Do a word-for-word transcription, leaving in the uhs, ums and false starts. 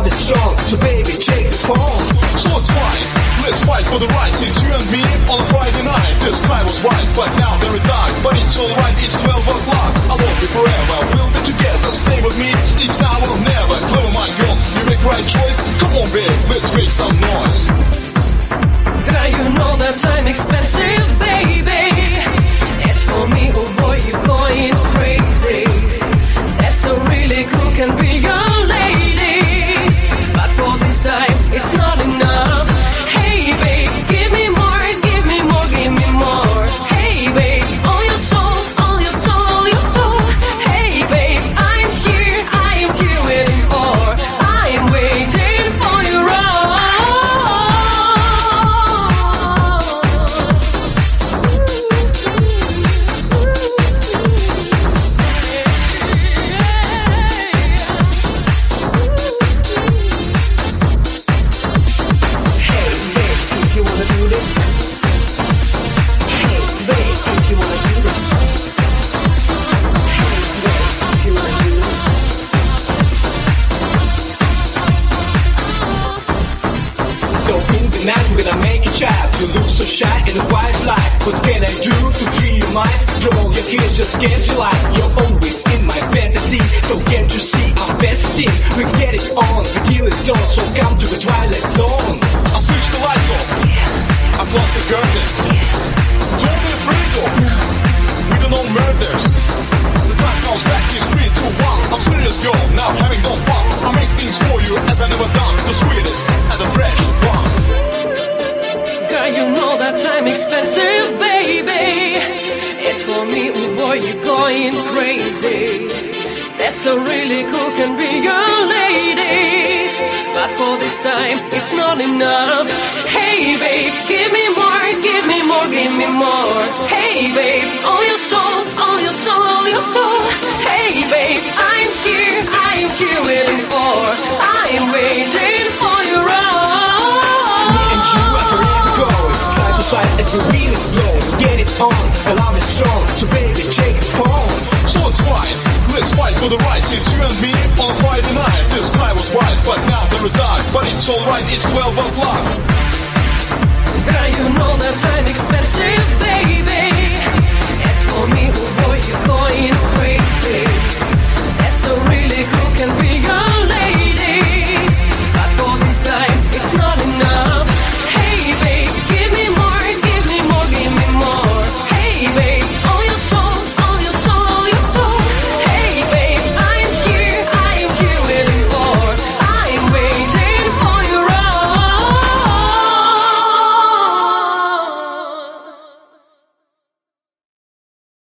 is strong, so baby, take the phone. So it's fine, let's fight for the right. It's you and me on a Friday night. The sky was white, but now there is dark. But it's alright, it's twelve o'clock. I love you forever, we'll be together. Stay with me, it's now or never. Clever my girl, you make right choice. Come on babe, let's make some noise. Now you know that I'm expensive, baby. As for me, oh boy, you're going crazy. That's so really cool, can be your lady. But for this time, it's not enough. Hey babe, give me more, give me more, give me more. Hey babe, all your soul, all your soul, all your soul. Hey babe, I'm here, I am here waiting for. I am waiting for your love. When I make a child, you look so shy in a white light. What can I do to free your mind? From all your fears, just get your life. You're always in my fantasy, so can't you see I'm besting? We get it on, the deal is done, so come to the twilight zone. I'll switch the lights off, I'll close the curtains. Don't be afraid though, we don't know murders. The time comes back, it's three, two, one. I'm serious girl, now having no fun. I make things for you as I never done. The sweetest and the fresh one. Girl, you know that I'm expensive, baby. It's for me, oh boy, you're going crazy. That's so really cool, can be your lady. But for this time, it's not enough. Hey babe, give me more, give me more, give me more. Hey babe, all your soul, all your soul, all your soul. Hey babe, I'm here, I am here waiting for. I am waiting for your love. As the wind is blowing, get it on, the love is strong, so baby, take it home. So it's fine, let's fight for the right. It's you and me on a Friday night. The sky was white, but now there is dark. But it's alright, it's twelve o'clock. Now you know that I'm expensive, baby. As for me, oh boy, you're going crazy.